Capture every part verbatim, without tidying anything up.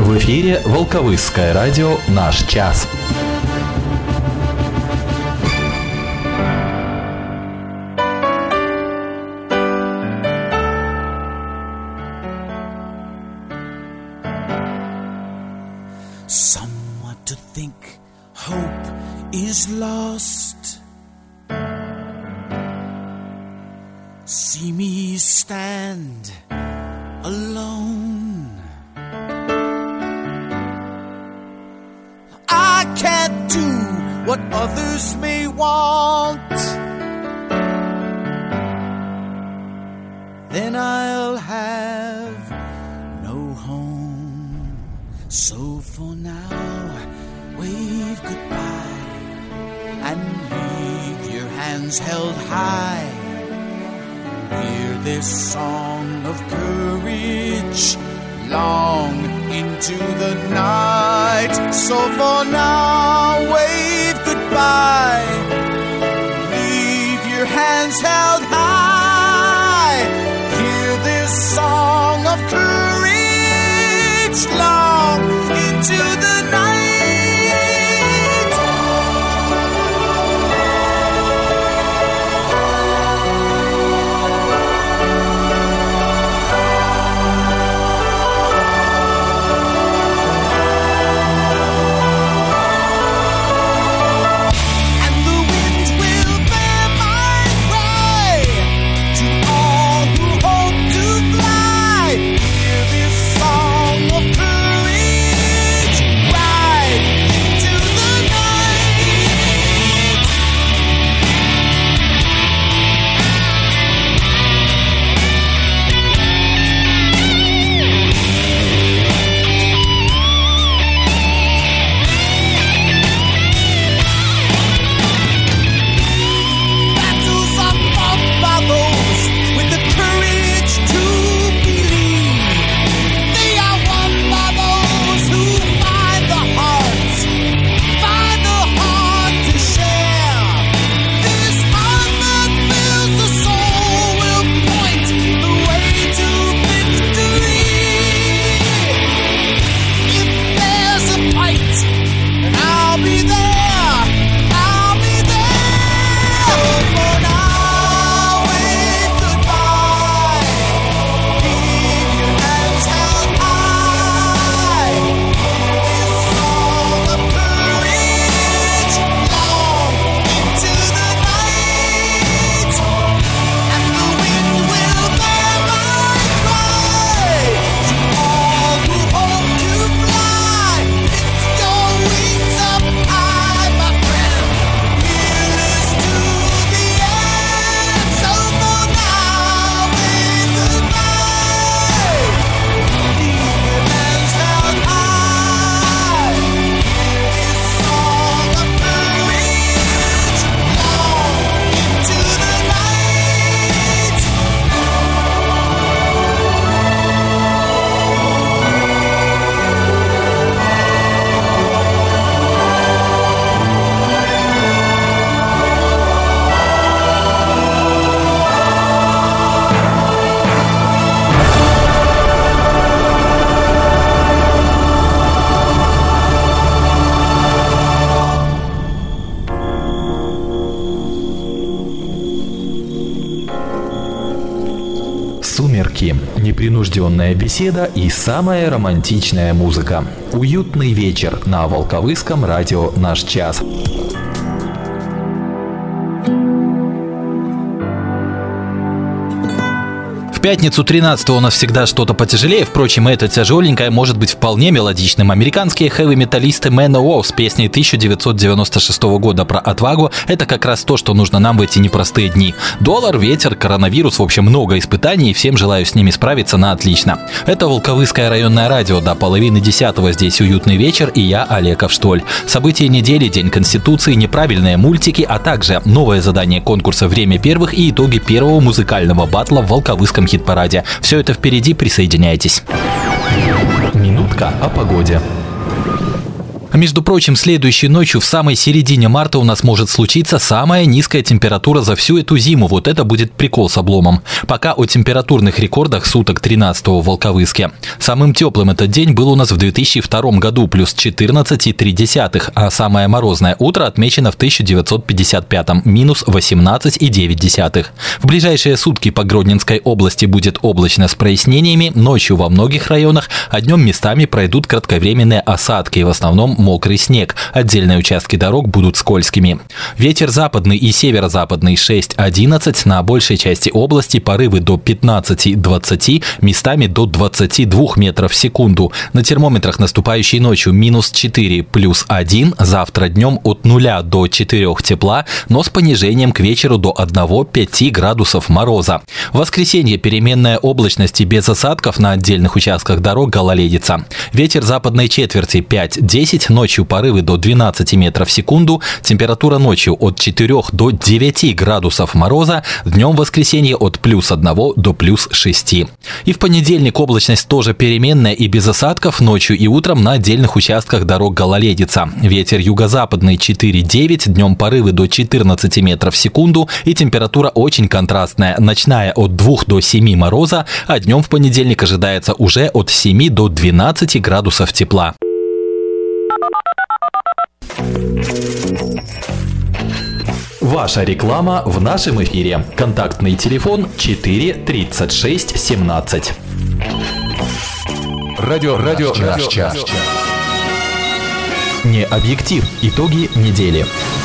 В эфире Волковысское радио «Наш час». Somewhat to think hope is lost. See me stand alone. I can't do what others may want. Then I'll have no home. So for now, wave goodbye and leave your hands held high. Hear this song of courage long into the night. So for now, wave goodbye. Leave your hands held high. Hear this song of courage long into the night. «Сумерки», непринужденная беседа и самая романтичная музыка. Уютный вечер на Волковысском радио «Наш час». В пятницу тринадцатого у нас всегда что-то потяжелее, впрочем, это тяжеленькое может быть вполне мелодичным. Американские хэви-металлисты Manowar с песней тысяча девятьсот девяносто шестого года про отвагу – это как раз то, что нужно нам в эти непростые дни. Доллар, ветер, коронавирус, в общем, много испытаний, и всем желаю с ними справиться на отлично. Это Волковысское районное радио, до половины десятого здесь уютный вечер, и я, Олег Авштоль. События недели, День Конституции, неправильные мультики, а также новое задание конкурса «Время первых» и итоги первого музыкального батла в Волковысском хит-параде. Все это впереди, присоединяйтесь. Минутка о погоде. А между прочим, следующей ночью в самой середине марта у нас может случиться самая низкая температура за всю эту зиму. Вот это будет прикол с обломом. Пока о температурных рекордах суток тринадцатого в Волковыске. Самым теплым этот день был у нас в две тысячи втором году, плюс четырнадцать и три десятых, а самое морозное утро отмечено в тысяча девятьсот пятьдесят пятом, минус восемнадцать и девять десятых. В ближайшие сутки по Гродненской области будет облачно с прояснениями, ночью во многих районах, а днем местами пройдут кратковременные осадки, в основном мокрый снег. Отдельные участки дорог будут скользкими. Ветер западный и северо-западный шесть-одиннадцать, на большей части области порывы до пятнадцати-двадцати, местами до двадцати двух метров в секунду. На термометрах наступающей ночью минус четыре, плюс один, завтра днем от нуля до четырёх тепла, но с понижением к вечеру до одного-пяти градусов мороза. В воскресенье переменная облачность и без осадков, на отдельных участках дорог гололедица. Ветер западной четверти пять-десять, ночью порывы до двенадцати метров в секунду, температура ночью от четырёх до девяти градусов мороза, днем в воскресенье от плюс одного до плюс шести. И в понедельник облачность тоже переменная и без осадков, ночью и утром на отдельных участках дорог гололедица. Ветер юго-западный четыре-девять, днем порывы до четырнадцати метров в секунду и температура очень контрастная, ночная от двух до семи мороза, а днем в понедельник ожидается уже от семи до двенадцати градусов тепла. Ваша реклама в нашем эфире. Контактный телефон четыре тридцать шесть семнадцать. Радио, радио, наш час. Не объектив. Итоги недели.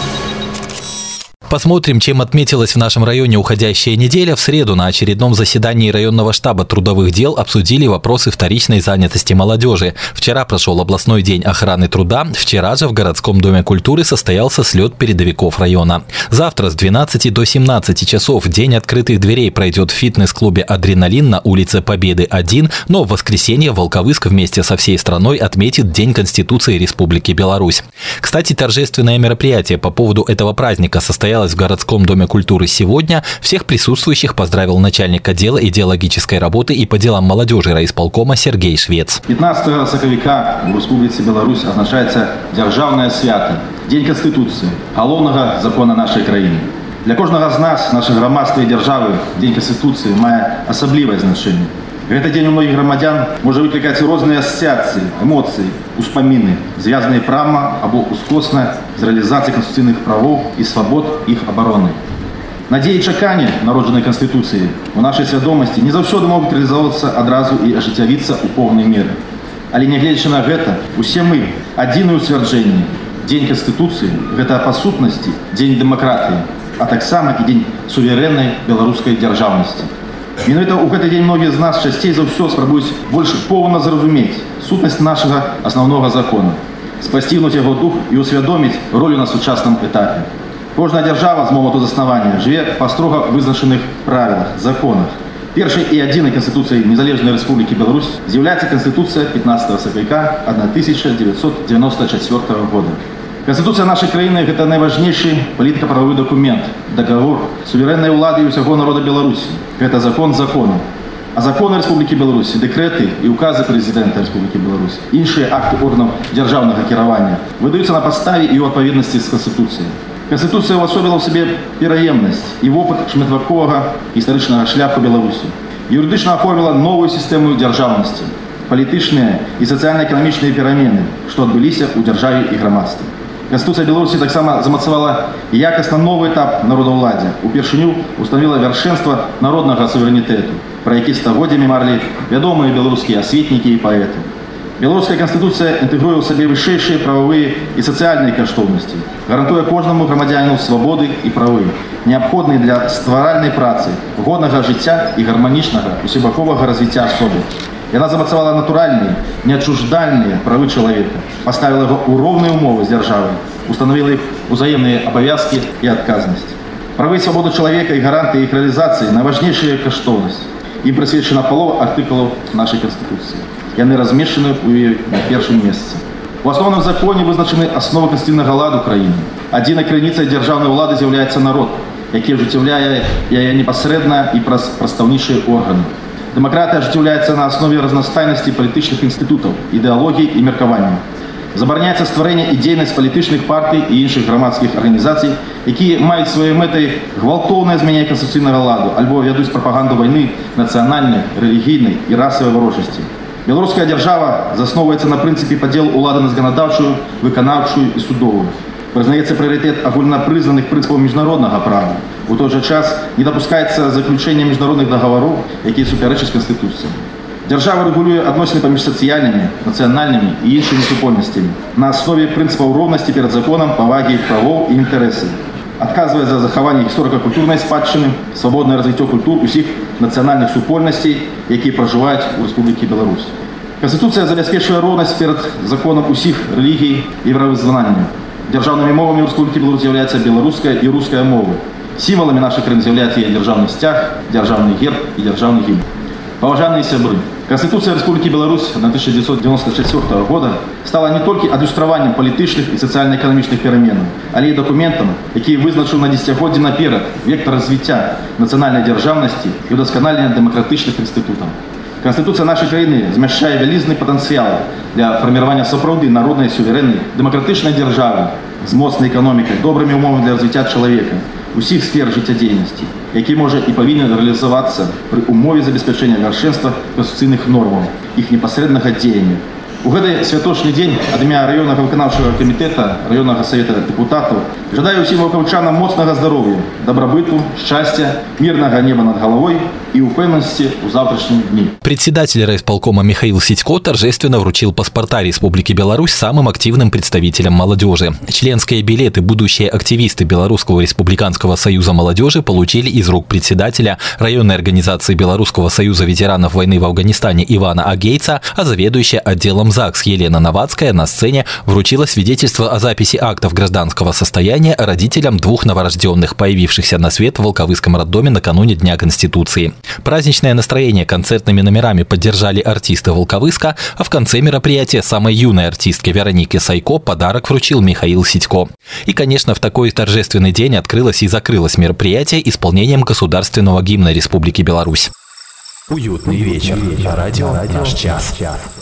Посмотрим, чем отметилась в нашем районе уходящая неделя. В среду на очередном заседании районного штаба трудовых дел обсудили вопросы вторичной занятости молодежи. Вчера прошел областной день охраны труда. Вчера же в городском доме культуры состоялся слет передовиков района. Завтра с двенадцати до семнадцати часов день открытых дверей пройдет в фитнес-клубе «Адреналин» на улице Победы один, но в воскресенье Волковыск вместе со всей страной отметит День Конституции Республики Беларусь. Кстати, торжественное мероприятие по поводу этого праздника состоялось в городском доме культуры сегодня. Всех присутствующих поздравил начальник отдела идеологической работы и по делам молодежи райисполкома Сергей Швец. пятнадцатого сакавіка в Республике Беларусь означается державное свято, День Конституции, головного закона нашей краины. Для кожного з нас, наших громадства и державы, День Конституции мае особливое значение. Этот день у многих громадян может выкликать разные ассоциации, эмоции, успомины, связанные прямо або ускосно с реализацией конституционных правов и свобод их обороны. Надеи и чакания, народженные Конституцией, у нашей свідомості не завсёды могут реализовываться одразу и ожитявиться у повной меры. Але не глядячи на это, усе мы одиное утверждение. День Конституции – это по сутности день демократии, а так само и день суверенной белорусской державности. Менавіта ў гэты дзень многія з нас часцей за ўсё спрабуюць больш поўна зразумець сутнасць нашага асноўнога закона, спасціўнуць яго дух і ўсвядоміць ролю на сучасным этапе. Кожная дзяржава з моманту заснавання жыве па строга вызначаных правілах, законах. Першай і адзінай канстытуцыяй незалежнай Рэспублікі Беларусь з'яўляецца Канстытуцыя пятнадцатого сакавіка тысяча девятьсот девяносто четвёртого года. Конституция нашей краины – это наиважнейший политико-правовой документ, договор суверенной улады всего народа Беларуси. Это закон законов. А законы Республики Беларусь, декреты и указы президента Республики Беларусь, іншие акты органов державного кіравання выдаются на подставе и в отповедности с Конституцией. Конституция уособила в себе пераемность и опыт шматвекового историчного шляху Беларуси. Юридично оформила новую систему державности, политичные и социально-экономичные перемены, что отбылись у державы и громадства. Конституция Беларуси так само замацавала якасно новый этап народаўладдзя. Упершыню установила вершэнства народного суверенитета, про які стагоддзямі марылі вядомыя беларускія асветнікі і паэты. Беларуская Конституция интегруе в себе высшие правовые и социальные каштоўнасці, гарантуя кожному громадянину свободы и правы, необходные для стваральной працы, годнага жыцця и гармоничного усебаковага развития особы. Яна замацавала натуральные, неотчуждальные правы человека, поставила его у ровные умовы с державой, установила их взаимные обовязки и отказность. Правы и свободу человека и гаранты их реализации – наиважнейшая каштоўнасць. Им присвячена полова артикулов нашей Конституции. Яны размешчаны у ее на первом месте. В основном законе вызначены основы конституционного ладу краіны. Адзінай крыніцай державной улады з'яўляецца народ, які ажыццяўляе яе непасрэдна и прадстаўнічыя органы. Демократия оживляется на основе разностайности политических институтов, идеологий и меркований. Забороняється створення ідейних політичних партій і інших громадських організацій, які мають своєю метою гвалтовне змінення конституційного ладу або ведуть пропаганду війни національної, релігійної і расової ворожості. Білоруська держава засновується на принципі поділу влади на законодавчу, виконавчу і судову. Признається пріоритет огульнопризнаних принципів міжнародного права. У той же час не допускається заключення міжнародних договорів, які суперечать Конституції. Держава регулює відносини поміж соціальними, національними і іншими супольностями на основі принципів рівності перед законом, поваги, правов і інтересів. Отказує за заховання історико-культурної спадщини, свободне розвиття культур усіх національних супольностей, які проживають у Республіці Білорусь. Конституція забезпечує рівність перед законом усіх релігій і віровизнання. Державними мовами в Республіці Білорусь являються білоруська і руська мови. Символами нашої країни являються і державний стяг, державний герб і державний гімн. Поважаные сябры, Конституция Республики Беларусь тысяча девятьсот девяносто четвёртого года стала не только адлюстрованием политичных и социально-экономичных перемен, але и документом, який визначив на десятиліття наперед вектор розвиття національної державності і удосконалення демократичних інститутів. Конституція нашої країни зміщає величезний потенціал для формування справді народної, суверенної, демократичної держави з моцною економікою, добрими умовами для розвиття чоловіка, усіх сфер життєдіяльності, які може і повинен реалізуватися при умові забезпечення вершинства конституційних норм, їх непосереднього діяння. У гэты святочный день от ім'я районного виконавчого комітету, районного совета депутатів жадаю всім вовковчанам моцного здоров'я, добробыту, счастья, мирного неба над головой и упевнености в завтрашнем дне. Председатель райисполкома Михаил Ситько торжественно вручил паспорта Республики Беларусь самым активным представителям молодежи. Членские билеты будущие активисты Белорусского республиканского союза молодежи получили из рук председателя районной организации Белорусского союза ветеранов войны в Афганистане Ивана Агейца, а заведующая отделом ЗАГС Елена Новацкая на сцене вручила свидетельство о записи актов гражданского состояния родителям двух новорожденных, появившихся на свет в Волковыском роддоме накануне Дня Конституции. Праздничное настроение концертными номерами поддержали артисты Волковыска, а в конце мероприятия самой юной артистке Веронике Сайко подарок вручил Михаил Ситько. И, конечно, в такой торжественный день открылось и закрылось мероприятие исполнением государственного гимна Республики Беларусь. Уютный вечер. Радио «Наш час».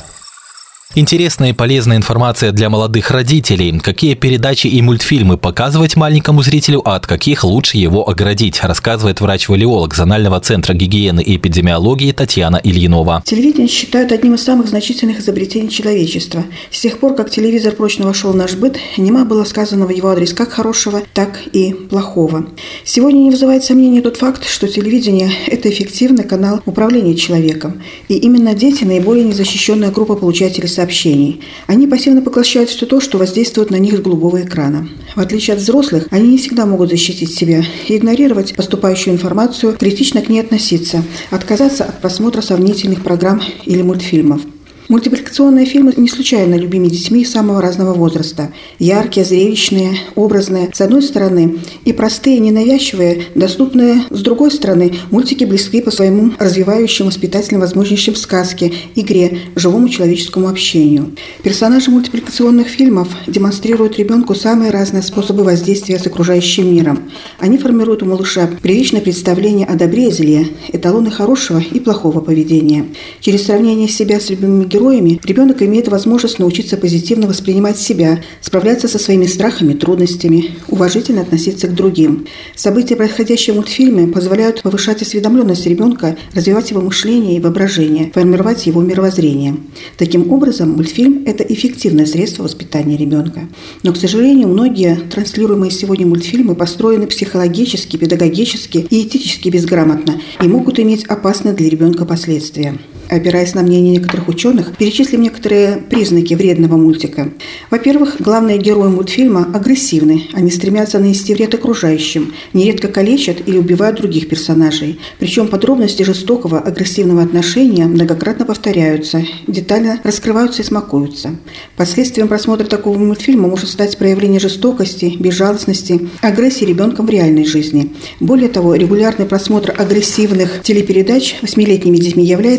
Интересная и полезная информация для молодых родителей. Какие передачи и мультфильмы показывать маленькому зрителю, а от каких лучше его оградить, рассказывает врач-валиолог Зонального центра гигиены и эпидемиологии Татьяна Ильинова. Телевидение считают одним из самых значительных изобретений человечества. С тех пор, как телевизор прочно вошел в наш быт, нема было сказано в его адрес как хорошего, так и плохого. Сегодня не вызывает сомнений тот факт, что телевидение – это эффективный канал управления человеком. И именно дети – наиболее незащищенная группа получателей сообщений. сообщений. Они пассивно поглощают все то, что воздействует на них с голубого экрана. В отличие от взрослых, они не всегда могут защитить себя и игнорировать поступающую информацию, критично к ней относиться, отказаться от просмотра сомнительных программ или мультфильмов. Мультипликационные фильмы не случайно любимы детьми самого разного возраста. Яркие, зрелищные, образные, с одной стороны, и простые, ненавязчивые, доступные, с другой стороны. Мультики близки по своему развивающим, воспитательным возможностям сказке, игре, живому человеческому общению. Персонажи мультипликационных фильмов демонстрируют ребенку самые разные способы воздействия с окружающим миром. Они формируют у малыша привычное представление о добре и зле, эталоны хорошего и плохого поведения. Через сравнение себя с любимыми героями ребенок имеет возможность научиться позитивно воспринимать себя, справляться со своими страхами, трудностями, уважительно относиться к другим. События, происходящие в мультфильме, позволяют повышать осведомленность ребенка, развивать его мышление и воображение, формировать его мировоззрение. Таким образом, мультфильм – это эффективное средство воспитания ребенка. Но, к сожалению, многие транслируемые сегодня мультфильмы построены психологически, педагогически и этически безграмотно и могут иметь опасные для ребенка последствия. Опираясь на мнение некоторых ученых, перечислим некоторые признаки вредного мультика. Во-первых, главные герои мультфильма агрессивны. Они стремятся нанести вред окружающим, нередко калечат или убивают других персонажей. Причем подробности жестокого, агрессивного отношения многократно повторяются, детально раскрываются и смакуются. Последствием просмотра такого мультфильма может стать проявление жестокости, безжалостности, агрессии ребенком в реальной жизни. Более того, регулярный просмотр агрессивных телепередач восьмилетними детьми является предвестником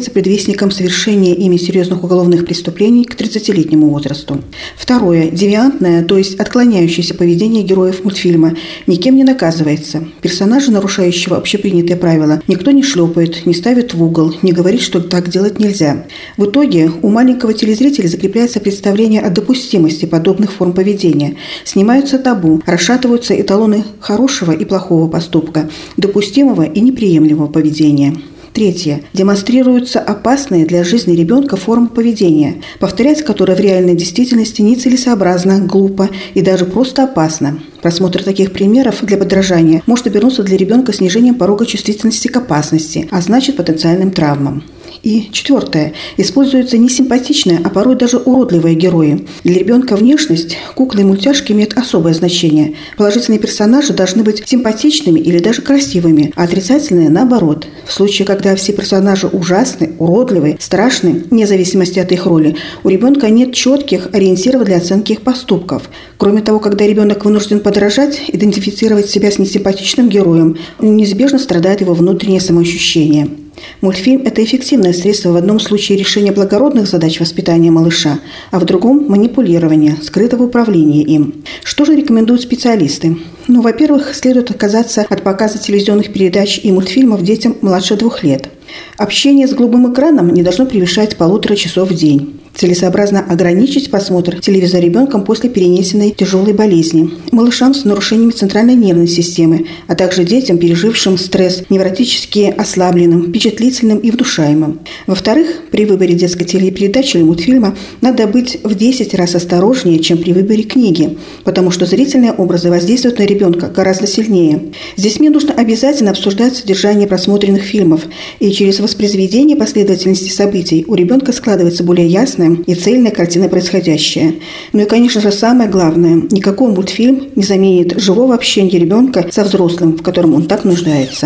предвестником совершения ими серьезных уголовных преступлений к тридцатилетнему возрасту. Второе. Девиантное, то есть отклоняющееся поведение героев мультфильма никем не наказывается. Персонажа, нарушающего общепринятые правила, никто не шлепает, не ставит в угол, не говорит, что так делать нельзя. В итоге у маленького телезрителя закрепляется представление о допустимости подобных форм поведения. Снимаются табу, расшатываются эталоны хорошего и плохого поступка, допустимого и неприемлемого поведения. Третье. Демонстрируются опасные для жизни ребенка формы поведения, повторять которые в реальной действительности нецелесообразно, глупо и даже просто опасно. Просмотр таких примеров для подражания может обернуться для ребенка снижением порога чувствительности к опасности, а значит потенциальным травмам. И четвертое. Используются не симпатичные, а порой даже уродливые герои. Для ребенка внешность куклы и мультяшки имеют особое значение. Положительные персонажи должны быть симпатичными или даже красивыми, а отрицательные – наоборот. В случае, когда все персонажи ужасны, уродливы, страшны, вне зависимости от их роли, у ребенка нет четких ориентиров для оценки их поступков. Кроме того, когда ребенок вынужден подражать, идентифицировать себя с несимпатичным героем, неизбежно страдает его внутреннее самоощущение. Мультфильм – это эффективное средство в одном случае решения благородных задач воспитания малыша, а в другом – манипулирования, скрытого управления им. Что же рекомендуют специалисты? Ну, во-первых, следует отказаться от показа телевизионных передач и мультфильмов детям младше двух лет. Общение с голубым экраном не должно превышать полутора часов в день. Целесообразно ограничить просмотр телевизора ребенком после перенесенной тяжелой болезни, малышам с нарушениями центральной нервной системы, а также детям, пережившим стресс, невротически ослабленным, впечатлительным и вдушаемым. Во-вторых, при выборе детской телепередачи или мультфильма надо быть в десять раз осторожнее, чем при выборе книги, потому что зрительные образы воздействуют на ребенка гораздо сильнее. С детьми нужно обязательно обсуждать содержание просмотренных фильмов, и через воспроизведение последовательности событий у ребенка складывается более ясная и цельная картина происходящего. Ну и, конечно же, самое главное, никакой мультфильм не заменит живого общения ребенка со взрослым, в котором он так нуждается.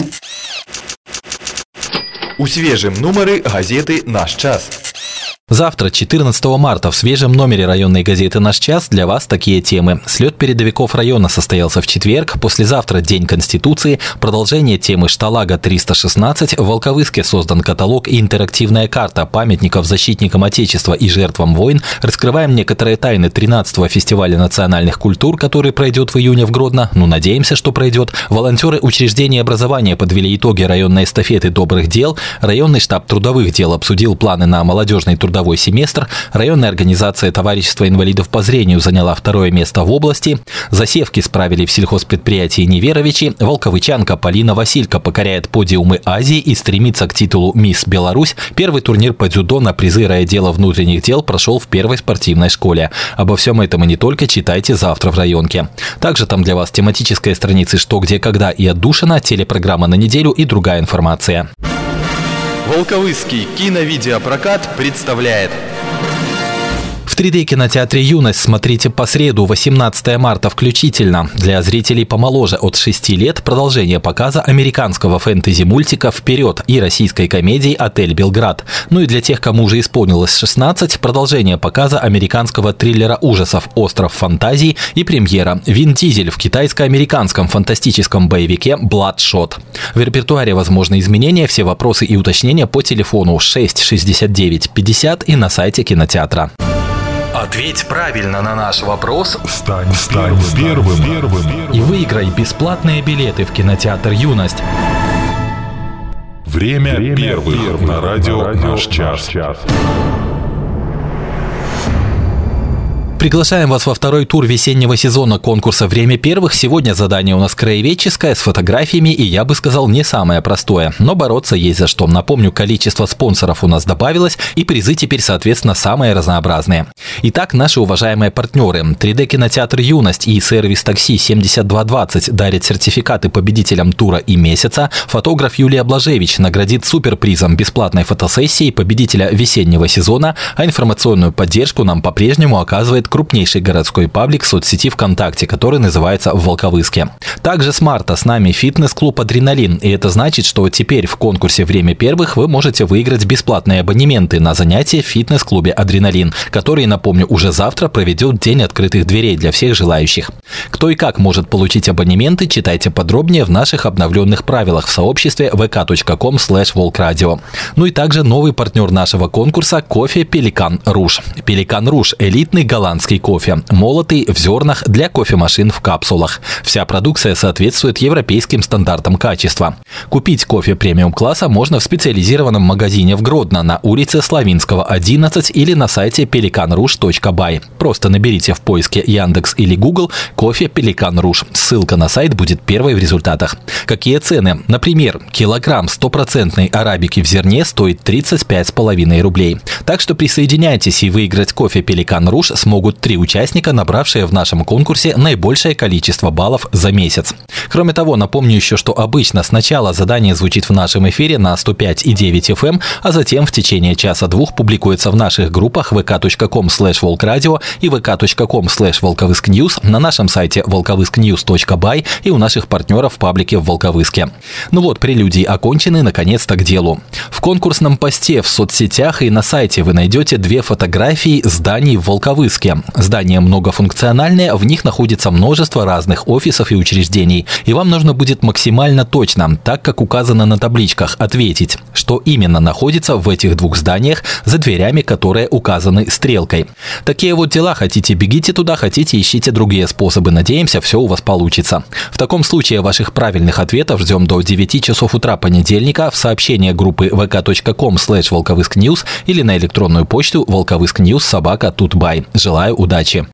Усвежим номеры газеты «Наш час». Завтра, четырнадцатого марта, в свежем номере районной газеты «Наш час» для вас такие темы. Слет передовиков района состоялся в четверг, послезавтра День Конституции, продолжение темы Шталага триста шестнадцать, в Волковыске создан каталог и интерактивная карта памятников защитникам Отечества и жертвам войн. Раскрываем некоторые тайны тринадцатого фестиваля национальных культур, который пройдет в июне в Гродно. Ну, надеемся, что пройдет. Волонтеры учреждения образования подвели итоги районной эстафеты добрых дел. Районный штаб трудовых дел обсудил планы на молодежный трудовой трудовой семестр. Районная организация товарищества инвалидов по зрению заняла второе место в области. Засевки справили в сельхозпредприятии Неверовичи. Волковычанка Полина Василько покоряет подиумы Азии и стремится к титулу «Мисс Беларусь». Первый турнир по дзюдо на призы райотдела внутренних дел прошел в первой спортивной школе. Обо всем этом и не только читайте завтра в районке. Также там для вас тематические страницы «Что, где, когда» и «Отдушина», телепрограмма на неделю и другая информация. Волковысский киновидеопрокат представляет. В три дэ кинотеатре «Юность» смотрите по среду, восемнадцатого марта включительно. Для зрителей помоложе от шести лет продолжение показа американского фэнтези-мультика «Вперед» и российской комедии «Отель Белград». Ну и для тех, кому уже исполнилось шестнадцать, продолжение показа американского триллера ужасов «Остров фантазий» и премьера «Вин Дизель» в китайско-американском фантастическом боевике «Бладшот». В репертуаре возможны изменения, все вопросы и уточнения по телефону шесть шестьдесят девять пятьдесят и на сайте кинотеатра. Ответь правильно на наш вопрос. Стань, стань первым, первым, первым. И выиграй бесплатные билеты в кинотеатр «Юность». Время, Время первых, первых на радио, на радио «Наш час». час. Приглашаем вас во второй тур весеннего сезона конкурса «Время первых». Сегодня задание у нас краеведческое, с фотографиями, и, я бы сказал, не самое простое. Но бороться есть за что. Напомню, количество спонсоров у нас добавилось, и призы теперь, соответственно, самые разнообразные. Итак, наши уважаемые партнеры. три дэ кинотеатр «Юность» и сервис такси семьдесят два двадцать дарят сертификаты победителям тура и месяца. Фотограф Юлия Блажевич наградит суперпризом бесплатной фотосессии победителя весеннего сезона, а информационную поддержку нам по-прежнему оказывает крупнейший городской паблик соцсети ВКонтакте, который называется «В Волковыске». Также с марта с нами фитнес-клуб «Адреналин», и это значит, что теперь в конкурсе «Время первых» вы можете выиграть бесплатные абонементы на занятия в фитнес-клубе «Адреналин», который, напомню, уже завтра проведет день открытых дверей для всех желающих. Кто и как может получить абонементы, читайте подробнее в наших обновленных правилах в сообществе вэ ка точка ком слэш волкрадио. Ну и также новый партнер нашего конкурса – кофе «Пеликан Руж». «Пеликан Руж» – элитный голландский кофе, молотый в зернах для кофемашин в капсулах. Вся продукция соответствует европейским стандартам качества. Купить кофе премиум-класса можно в специализированном магазине в Гродно на улице Славинского, одиннадцать или на сайте пеликан руж точка бай. Просто наберите в поиске Яндекс или Google «Кофе Пеликан Руж». Ссылка на сайт будет первой в результатах. Какие цены? Например, килограмм стопроцентной арабики в зерне стоит тридцать пять с половиной рублей. Так что присоединяйтесь, и выиграть кофе «Пеликан Руж» смогут три участника, набравшие в нашем конкурсе наибольшее количество баллов за месяц. Кроме того, напомню еще, что обычно сначала задание звучит в нашем эфире на сто пять и девять эф эм, а затем в течение часа-двух публикуется в наших группах вэ ка точка ком слэш волкрадио и вэ ка точка ком слэш волковыскньюз, на нашем сайте волковыскньюз точка бай и у наших партнеров в паблике в Волковыске. Ну вот, прелюдии окончены, наконец-то к делу. В конкурсном посте в соцсетях и на сайте вы найдете две фотографии зданий в Волковыске. Здания многофункциональные, в них находится множество разных офисов и учреждений. И вам нужно будет максимально точно, так как указано на табличках, ответить, что именно находится в этих двух зданиях за дверями, которые указаны стрелкой. Такие вот дела. Хотите, бегите туда, хотите, ищите другие способы. Надеемся, все у вас получится. В таком случае ваших правильных ответов ждем до девяти часов утра понедельника в сообщение группы вэ ка точка ком слэш волковыскньюз или на электронную почту волковыскньюз собака тутбай. Желаю удачи.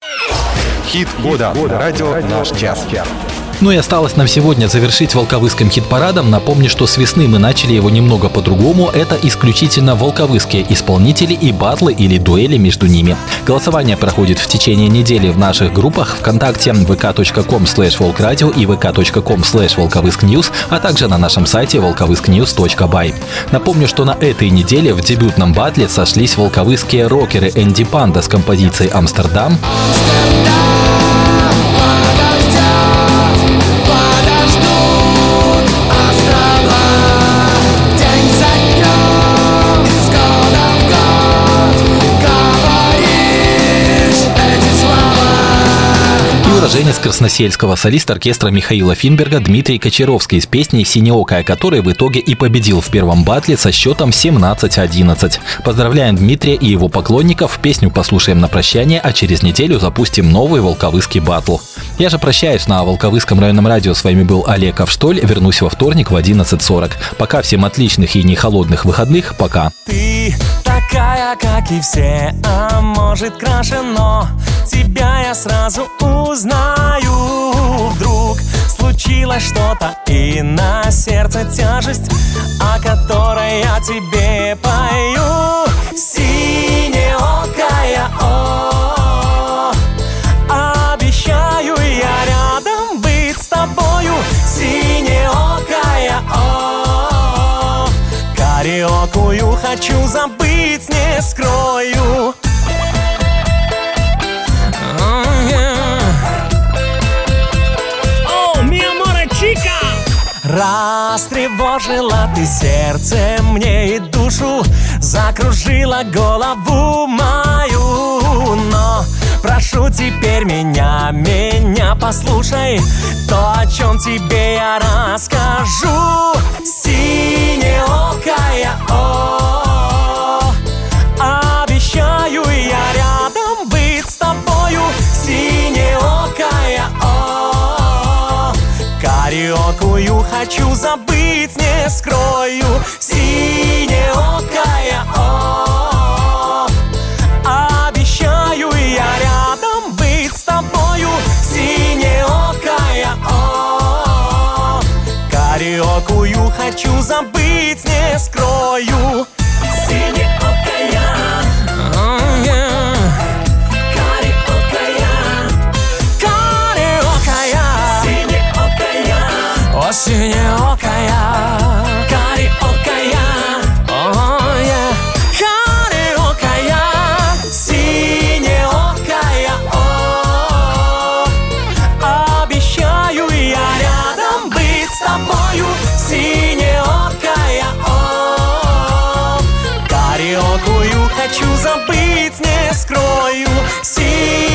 Хит года. Радио «Наш час». Ну и осталось нам сегодня завершить Волковыским хит-парадом. Напомню, что с весны мы начали его немного по-другому. Это исключительно волковыские исполнители и батлы или дуэли между ними. Голосование проходит в течение недели в наших группах ВКонтакте вэ ка точка ком слэш волкрадио и вэ ка точка ком слэш волковыскньюз, а также на нашем сайте волковыскньюз точка бай. Напомню, что на этой неделе в дебютном батле сошлись волковыские рокеры Энди Панда с композицией «Амстердам». Уроженец Красносельского, солист оркестра Михаила Финберга Дмитрий Кочаровский с песней «Синеокая», который в итоге и победил в первом батле со счетом семнадцать одиннадцать. Поздравляем Дмитрия и его поклонников, песню послушаем на прощание, а через неделю запустим новый волковыский батл. Я же прощаюсь на Волковыском районном радио. С вами был Олег Авштоль. Вернусь во вторник в одиннадцать сорок. Пока, всем отличных и не холодных выходных. Пока. Ты такая, как и все, а может краше, но тебя я сразу узнаю. Вдруг случилось что-то, и на сердце тяжесть, о которой я тебе пою. Синеокая, о, обещаю я рядом быть с тобою. Синеокая, о, кариокую хочу забыть, не скрою. Растревожила ты сердце мне и душу, закружила голову мою. Но прошу теперь меня, меня послушай, то, о чем тебе я расскажу. Синеокая, о, обещаю я рядом быть с тобою. Синеокая, о, кариокую хочу забыть, не скрою. Синеокая, о, обещаю я рядом быть с тобою. Синеокая, о, кариокую хочу забыть, не скрою. Синеокая, oh, yeah. Синеокая, кариокая, oh, yeah. Кариокая, синеокая, хочу забыть, не скрою. Сила